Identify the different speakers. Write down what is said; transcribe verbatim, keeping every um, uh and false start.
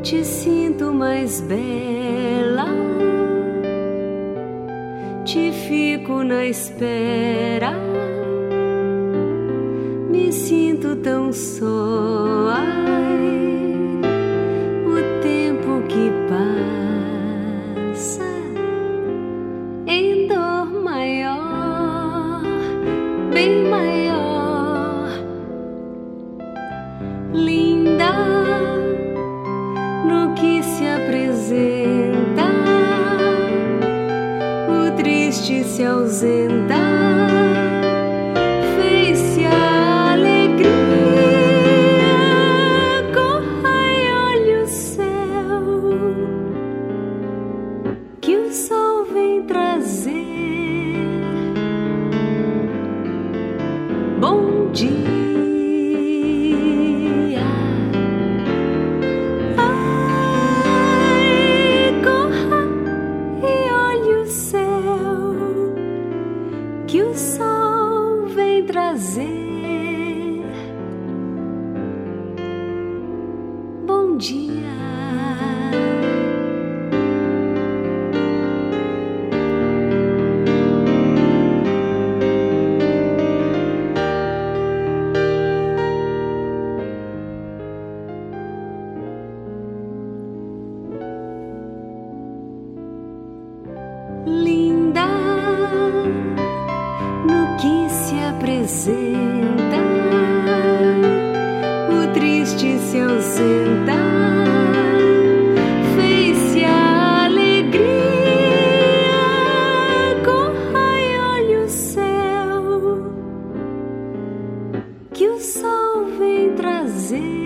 Speaker 1: te sinto mais bela, te fico na espera, me sinto tão só. Ai, o tempo que passa em dor maior, bem maior, linda no que se apresenta, o triste se ausenta, fez-se a alegria, corra e olhe o céu, que o sol vem trazer. Bom dia. Que o sol vem trazer. Bom dia. Linda no que se apresenta, o triste se ausenta, fez-se a alegria, corra e olhe o céu, que o sol vem trazer.